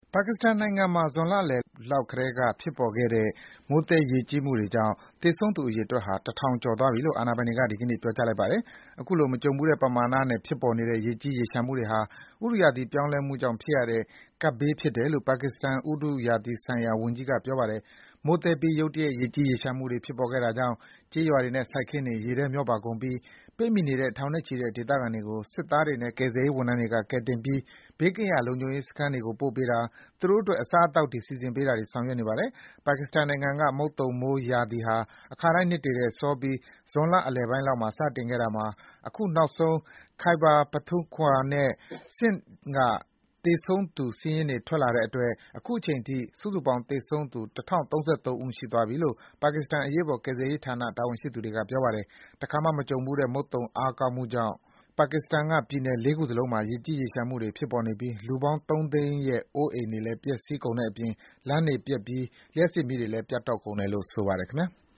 ပါကစ္စတန်နိုင်ငံမှာ ဇွန်လလယ်လောက်ကတည်းက ဖြစ်ပေါ်ခဲ့တဲ့ မိုးသည်းရေကြီးမှုတွေကြောင့် သေဆုံးသူအရေအတွက်ဟာ ၁,၀၀၀ ကျော်သွားပြီလို့ အာဏာပိုင်တွေက ဒီကနေ့ ပြောကြားလိုက်ပါတယ်။ အခုလို မကြုံဘူးတဲ့ပမာဏနဲ့ ဖြစ်ပေါ်နေတဲ့ ရေကြီးရေလျှံမှုတွေဟာ ဥတုရာသီပြောင်းလဲမှုကြောင့်ဖြစ်ရတဲ့ ကပ်ဘေးဖြစ်တယ်လို့ ပါကစ္စတန် ဥတုရာသီဆိုင်ရာဝန်ကြီးက ပြောပါတယ်။ မိုးသည်းပြီး ရုတ်တရက် ရေကြီးရေလျှံမှုတွေ ဖြစ်ပေါ်ခဲ့တာကြောင့် ကျေးရွာတွေနဲ့ စိုက်ခင်းတွေ ရေထဲမျောပါကုန်ပြီး ပိတ်မိနေတဲ့ ထောင်နဲ့ချီတဲ့ ဒေသခံတွေကို စစ်သားတွေနဲ့ ကယ်ဆယ်ရေးဝန်ထမ်းတွေက ကယ်တင်ပြီး ဘေးကင်းရာ လုံခြုံရေးစခန်းတွေကို ပို့ပေးတာ၊ သူတို့အတွက် အစားအသောက်တွေ စီစဉ်ပေးတာတွေ ဆောင်ရွက်နေပါတယ်။ ပါကစ္စတန်နိုင်ငံက မုတ်သုန်မိုးရာသီဟာ အခါတိုင်းနှစ်တွေထက် စောပြီး ဇွန်လအလယ်ပိုင်းလောက်မှာ စတင်ခဲ့တာမှာ အခုနောက်ဆုံး Khyber Pakhtunkhwa နဲ့ Sindh က သေဆုံးသူစာရင်းတွေ ထွက်လာတဲ့အတွက် အခုချိန်ထိ စုစုပေါင်း သေဆုံးသူ ၁,၀၃၃ ဦး ရှိသွားပြီလို့ ပါကစ္စတန် အရေးပေါ် ကယ်ဆယ်ရေးဌာန တာဝန်ရှိသူတွေက ပြောပါတယ်။ တခါမှ မကြုံဘူးတဲ့ မုတ်သုံအားကောင်းမှုကြောင့် ပါကစ္စတန်က ပြည်နယ် ၄ ခုစလုံးမှာ ရေကြီးရေလျှံမှုတွေ ဖြစ်ပေါ်နေပြီး လူပေါင်း ၃ သိန်းရဲ့ အိုးအိမ်တွေလည်း ပျက်စီးကုန်တဲ့အပြင် လမ်းတွေပျက်ပြီး လျှပ်စစ်မီးတွေလည်း ပြတ်တောက်ကုန်တယ်လို့ ဆိုပါတယ်ခင်ဗျား။